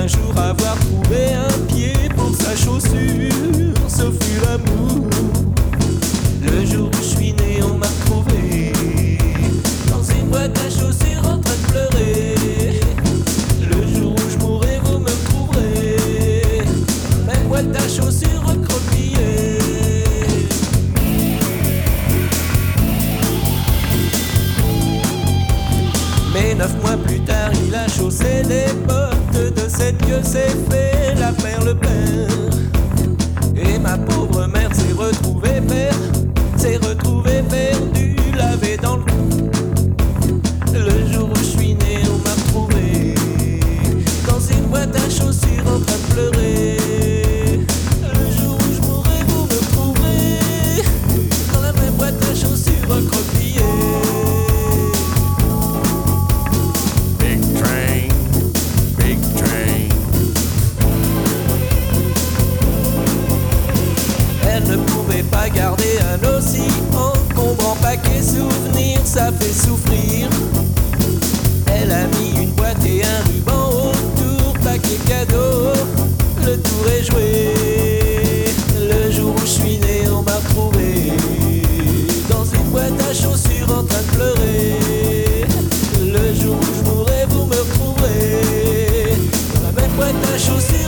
un jour avoir trouvé un pied pour sa chaussure, ce fut l'amour. Le jour où je suis né, on m'a retrouvé dans une boîte à chaussures en train de pleurer. Le jour où je mourrai, vous me trouverez dans la même boîte à chaussures recroquevillée. Mais 9 mois plus tard, il a chaussé les bottes de cette que s'est fait la perle père. Et ma pauvre mère s'est retrouvée perdue, lavée dans le cou. Le jour où je suis né, on m'a retrouvé dans une boîte à chaussures en train de pleurer. Le jour où je mourrai, vous me trouverez dans la même boîte à chaussures recroquevillée. Ne pouvait pas garder un aussi encombrant paquet souvenir, ça fait souffrir. Elle a mis une boîte et un ruban autour, paquet cadeau, le tour est joué. Le jour où je suis né, on m'a retrouvé dans une boîte à chaussures en train de pleurer. Le jour où je mourrai, vous me retrouverez dans la même boîte à chaussures